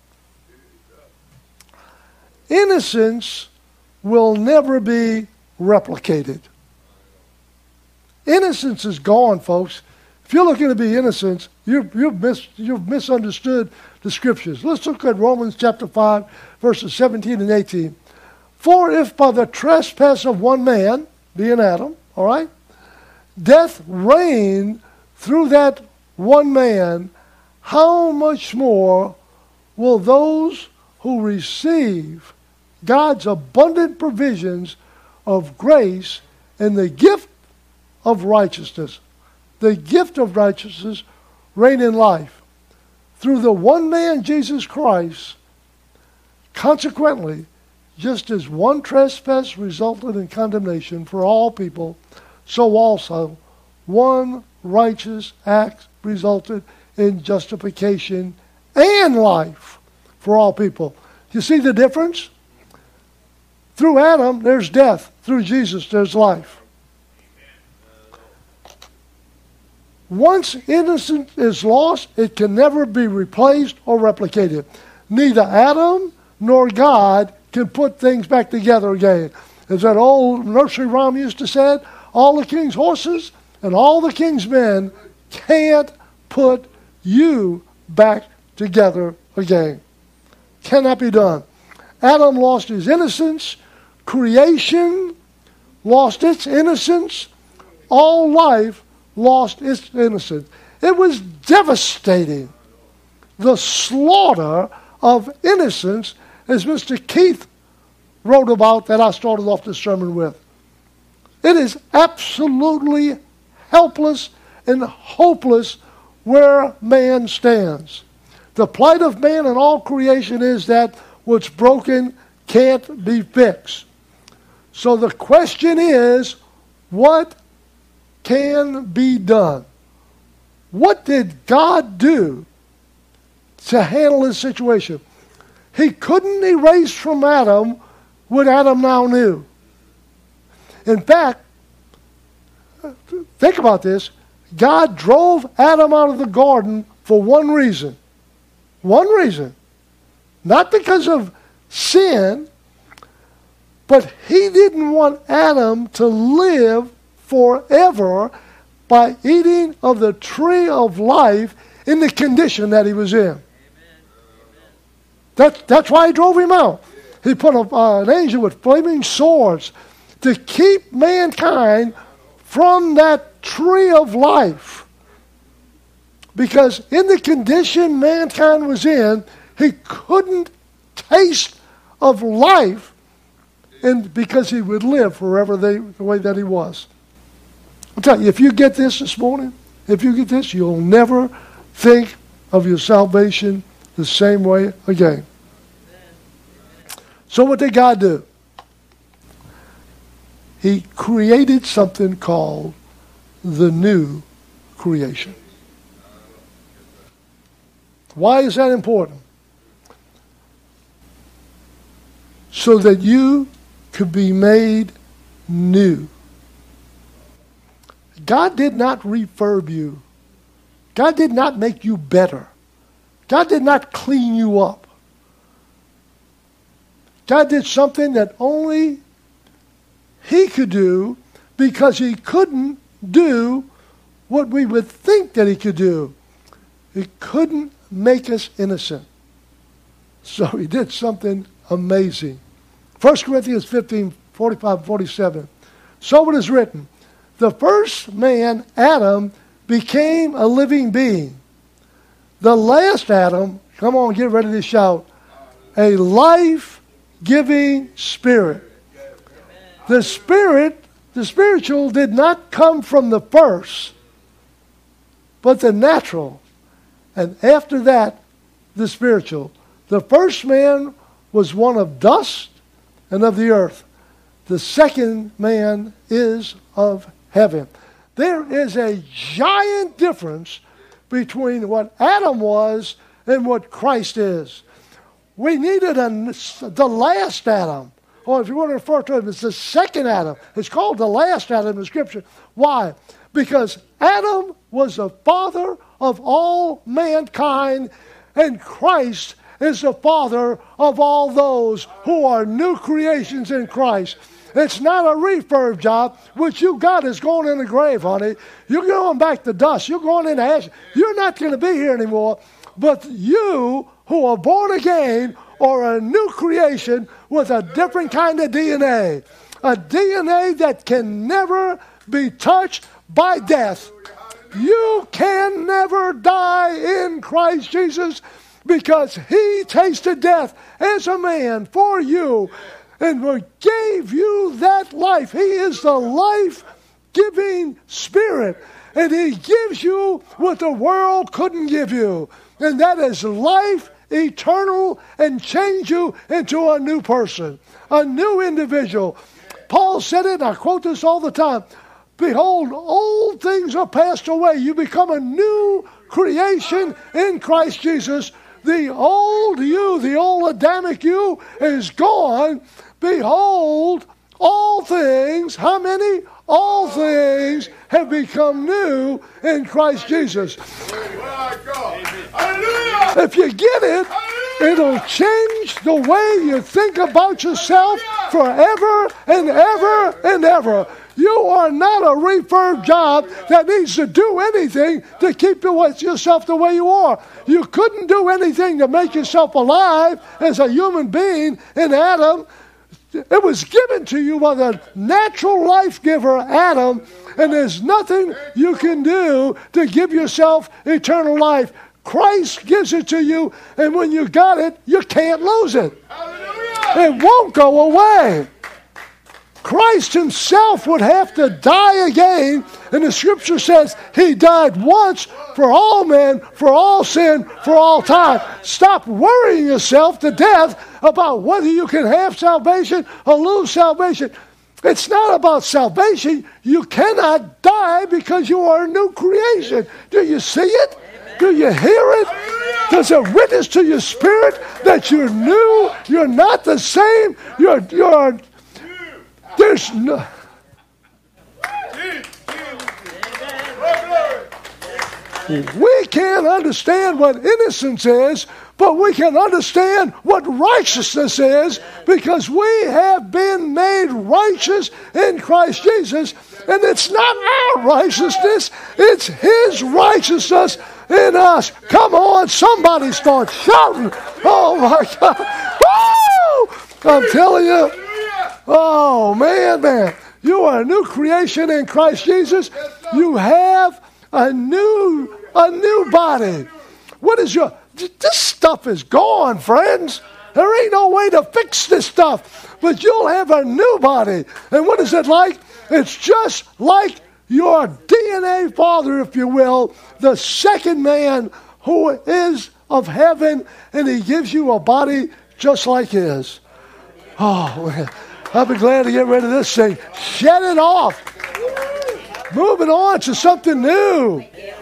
Innocence will never be replicated. Innocence is gone, folks. If you're looking to be innocent, you've misunderstood the Scriptures. Let's look at Romans chapter 5, verses 17 and 18. For if by the trespass of one man, being Adam, all right, death reigned through that one man, how much more will those who receive God's abundant provisions of grace and the gift of righteousness, reign in life through the one man, Jesus Christ? Consequently, just as one trespass resulted in condemnation for all people, so also one righteous act resulted in justification and life for all people. You see the difference? Through Adam, there's death. Through Jesus, there's life. Once innocence is lost, it can never be replaced or replicated. Neither Adam nor God can put things back together again. As that old nursery rhyme used to say, all the king's horses and all the king's men can't put you back together again. Cannot be done. Adam lost his innocence. Creation lost its innocence. All life lost its innocence. It was devastating. The slaughter of innocence, as Mr. Keith wrote about, that I started off this sermon with. It is absolutely helpless and hopeless where man stands. The plight of man and all creation is that what's broken can't be fixed. So the question is, what can be done? What did God do to handle this situation? He couldn't erase from Adam what Adam now knew. In fact, think about this. God drove Adam out of the garden for one reason. One reason. Not because of sin, but he didn't want Adam to live forever by eating of the tree of life in the condition that he was in. That's why he drove him out. He put an angel with flaming swords to keep mankind from that tree of life. Because in the condition mankind was in, he couldn't taste of life, and because he would live forever the way that he was. I'll tell you, if you get this morning, if you get this, you'll never think of your salvation the same way again. So what did God do? He created something called the new creation. Why is that important? So that you could be made new. God did not refurb you. God did not make you better. God did not clean you up. God did something that only he could do because he couldn't do what we would think that he could do. He couldn't make us innocent. So he did something amazing. 1 Corinthians 15, 45, 47. So it is written, the first man, Adam, became a living being. The last Adam, come on, get ready to shout, a life-giving spirit. The spiritual did not come from the first, but the natural. And after that, the spiritual. The first man was one of dust and of the earth. The second man is of heaven. There is a giant difference between what Adam was and what Christ is. We needed the last Adam. Or if you want to refer to him, it's the second Adam. It's called the last Adam in Scripture. Why? Because Adam was the father of all mankind, and Christ is the father of all those who are new creations in Christ. It's not a refurb job. What you got is going in the grave, honey. You're going back to dust. You're going into ash. You're not going to be here anymore. But you who are born again are a new creation with a different kind of DNA. A DNA that can never be touched by death. You can never die in Christ Jesus because he tasted death as a man for you and gave you that life. He is the life-giving spirit, and he gives you what the world couldn't give you, and that is life eternal, and change you into a new person, a new individual. Paul said it, and I quote this all the time, behold, old things are passed away. You become a new creation in Christ Jesus. The old you, the old Adamic you is gone. Behold, all things, how many? All things have become new in Christ Jesus. If you get it, It'll change the way you think about yourself forever and ever and ever. You are not a refurb job that needs to do anything to keep yourself the way you are. You couldn't do anything to make yourself alive as a human being in Adam. It was given to you by the natural life giver, Adam, and there's nothing you can do to give yourself eternal life. Christ gives it to you, and when you got it, you can't lose it. Hallelujah. It won't go away. Christ himself would have to die again, and the scripture says he died once for all men, for all sin, for all time. Stop worrying yourself to death about whether you can have salvation or lose salvation. It's not about salvation. You cannot die because you are a new creation. Do you see it? Do you hear it? Does it witness to your spirit that you're new? You're not the same. There's no... We can't understand what innocence is, but we can understand what righteousness is because we have been made righteous in Christ Jesus. And it's not our righteousness, it's his righteousness in us. Come on, somebody start shouting. Oh my God. Woo! I'm telling you. Oh man. You are a new creation in Christ Jesus. You have a new body. What is this stuff is gone, friends. There ain't no way to fix this stuff. But you'll have a new body. And what is it like? It's just like your DNA father, if you will, the second man who is of heaven, and he gives you a body just like his. Oh, man. I'll be glad to get rid of this thing. Shed it off. Moving on to something new.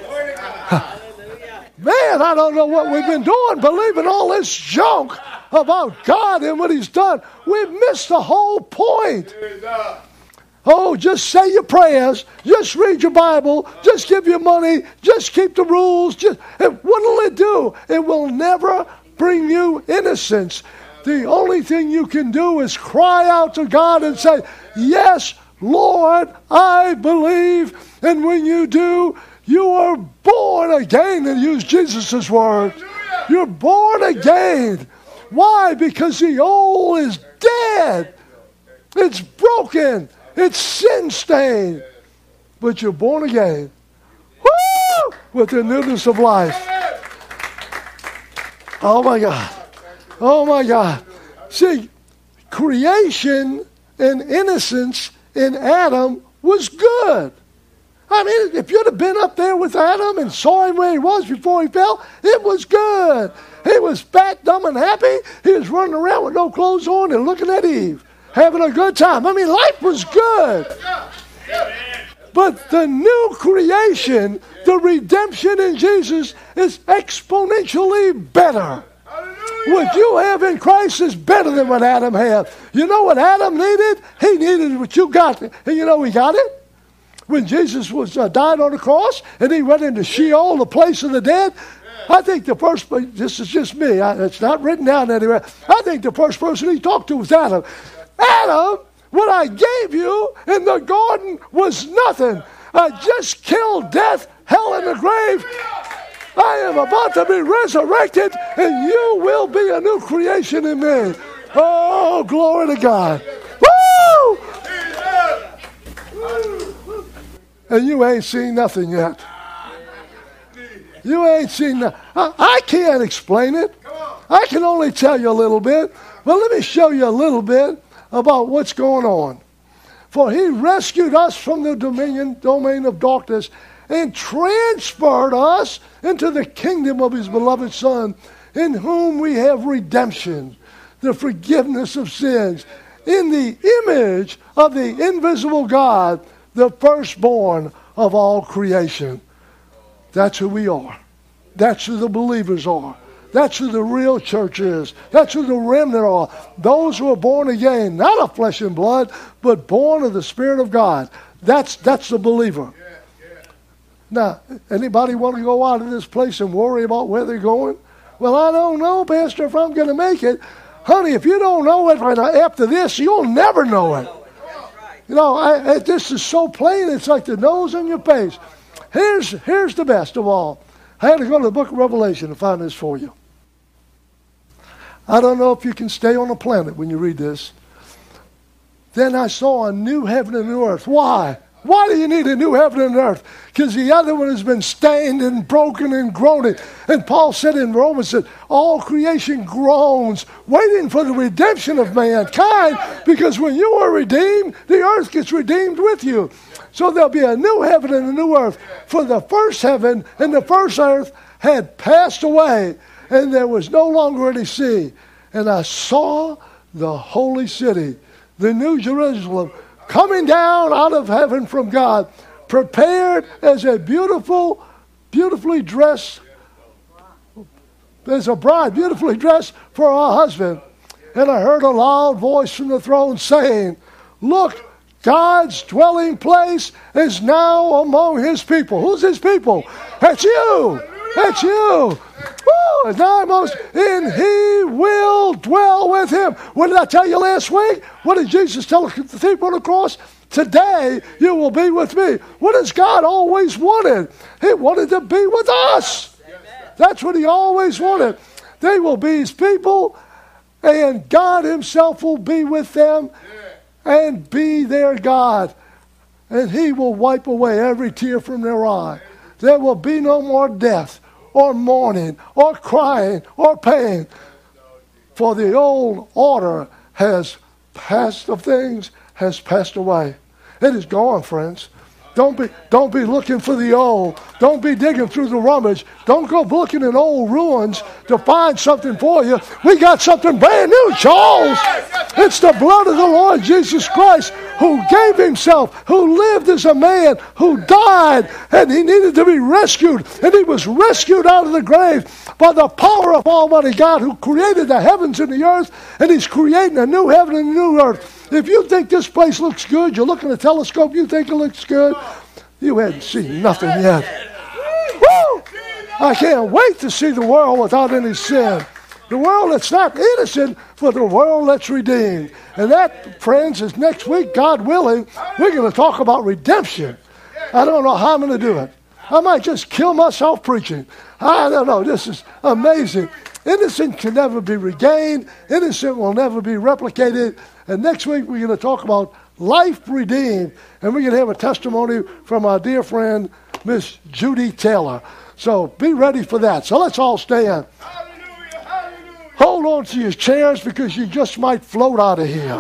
Man, I don't know what we've been doing, believing all this junk about God and what he's done. We've missed the whole point. Oh, just say your prayers. Just read your Bible. Just give your money. Just keep the rules. And what will it do? It will never bring you innocence. The only thing you can do is cry out to God and say, yes, Lord, I believe. And when you do, you are born again, to use Jesus' words. You're born again. Why? Because the old is dead. It's broken. It's sin-stained. But you're born again. Woo! With the newness of life. Oh, my God. Oh, my God. See, creation and innocence in Adam was good. I mean, if you'd have been up there with Adam and saw him where he was before he fell, it was good. He was fat, dumb, and happy. He was running around with no clothes on and looking at Eve, having a good time. I mean, life was good. But the new creation, the redemption in Jesus, is exponentially better. What you have in Christ is better than what Adam had. You know what Adam needed? He needed what you got. And you know he got it? When Jesus was died on the cross and he went into Sheol, the place of the dead, I think the first, this is just me, it's not written down anywhere, I think the first person he talked to was Adam. Adam, what I gave you in the garden was nothing. I just killed death, hell, and the grave. I am about to be resurrected, and you will be a new creation in me. Oh, glory to God. Woo! And you ain't seen nothing yet. You ain't seen nothing. I can't explain it. I can only tell you a little bit. But let me show you a little bit about what's going on. For he rescued us from the domain of darkness and transferred us into the kingdom of his beloved Son, in whom we have redemption, the forgiveness of sins, in the image of the invisible God, the firstborn of all creation. That's who we are. That's who the believers are. That's who the real church is. That's who the remnant are. Those who are born again, not of flesh and blood, but born of the Spirit of God. That's the believer. Now, anybody want to go out of this place and worry about where they're going? Well, I don't know, Pastor, if I'm going to make it. Honey, if you don't know it right after this, you'll never know it. You know, this is so plain, it's like the nose on your face. Here's the best of all. I had to go to the book of Revelation to find this for you. I don't know if you can stay on the planet when you read this. Then I saw a new heaven and new earth. Why? Why do you need a new heaven and earth? Because the other one has been stained and broken and groaning. And Paul said in Romans that all creation groans, waiting for the redemption of mankind, because when you are redeemed, the earth gets redeemed with you. So there'll be a new heaven and a new earth. For the first heaven and the first earth had passed away, and there was no longer any sea. And I saw the holy city, the new Jerusalem, coming down out of heaven from God, prepared as a beautifully dressed, as a bride, beautifully dressed for her husband. And I heard a loud voice from the throne saying, "Look, God's dwelling place is now among his people." Who's his people? That's you. That's you. Woo, it's now amongst, and he will dwell with him. What did I tell you last week? What did Jesus tell the thief on the cross? Today you will be with me. What has God always wanted? He wanted to be with us. That's what he always wanted. They will be his people, and God himself will be with them and be their God. And he will wipe away every tear from their eye. There will be no more death, or mourning, or crying, or pain. For the old order has passed of things, has passed away. It is gone, friends. Don't be looking for the old. Don't be digging through the rummage. Don't go looking in old ruins to find something for you. We got something brand new, Charles. It's the blood of the Lord Jesus Christ, who gave himself, who lived as a man, who died, and he needed to be rescued. And he was rescued out of the grave by the power of Almighty God, who created the heavens and the earth, and he's creating a new heaven and a new earth. If you think this place looks good, you look in a telescope, you think it looks good, you hadn't seen nothing yet. Woo! I can't wait to see the world without any sin. The world that's not innocent, but the world that's redeemed. And that, friends, is next week, God willing, we're going to talk about redemption. I don't know how I'm going to do it. I might just kill myself preaching. I don't know. This is amazing. Innocent can never be regained. Innocent will never be replicated. And next week we're going to talk about life redeemed. And we're going to have a testimony from our dear friend, Miss Judy Taylor. So be ready for that. So let's all stand. Hold on to your chairs because you just might float out of here.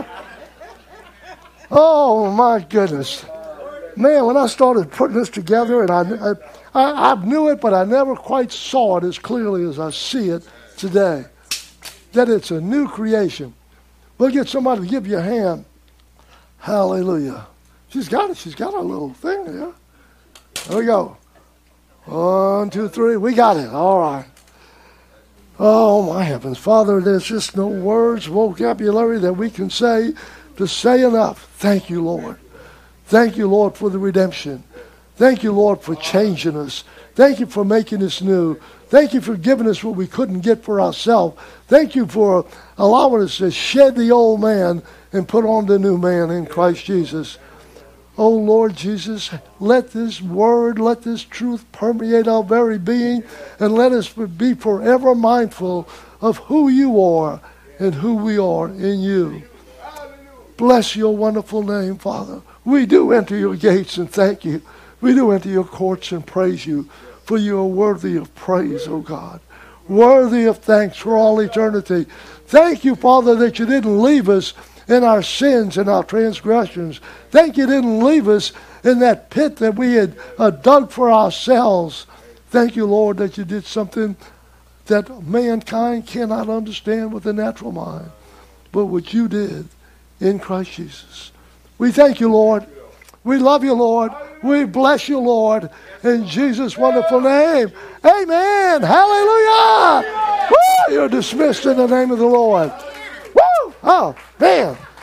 Oh, my goodness. Man, when I started putting this together, and I knew it, but I never quite saw it as clearly as I see it today, that it's a new creation. We'll get somebody to give you a hand. Hallelujah. She's got it. She's got a little thing there. There we go. 1, 2, 3. We got it. All right. Oh, my heavens. Father, there's just no words, vocabulary that we can say to say enough. Thank you, Lord. Thank you, Lord, for the redemption. Thank you, Lord, for changing us. Thank you for making us new. Thank you for giving us what we couldn't get for ourselves. Thank you for allowing us to shed the old man and put on the new man in Christ Jesus. Oh, Lord Jesus, let this word, let this truth permeate our very being, and let us be forever mindful of who you are and who we are in you. Bless your wonderful name, Father. We do enter your gates and thank you. We do enter your courts and praise you, for you are worthy of praise, O God. Worthy of thanks for all eternity. Thank you, Father, that you didn't leave us in our sins and our transgressions. Thank you didn't leave us in that pit that we had dug for ourselves. Thank you, Lord, that you did something that mankind cannot understand with the natural mind, but what you did in Christ Jesus. We thank you, Lord. We love you, Lord. We bless you, Lord. In Jesus' wonderful name. Amen. Hallelujah. Woo! You're dismissed in the name of the Lord. Woo! Oh, man.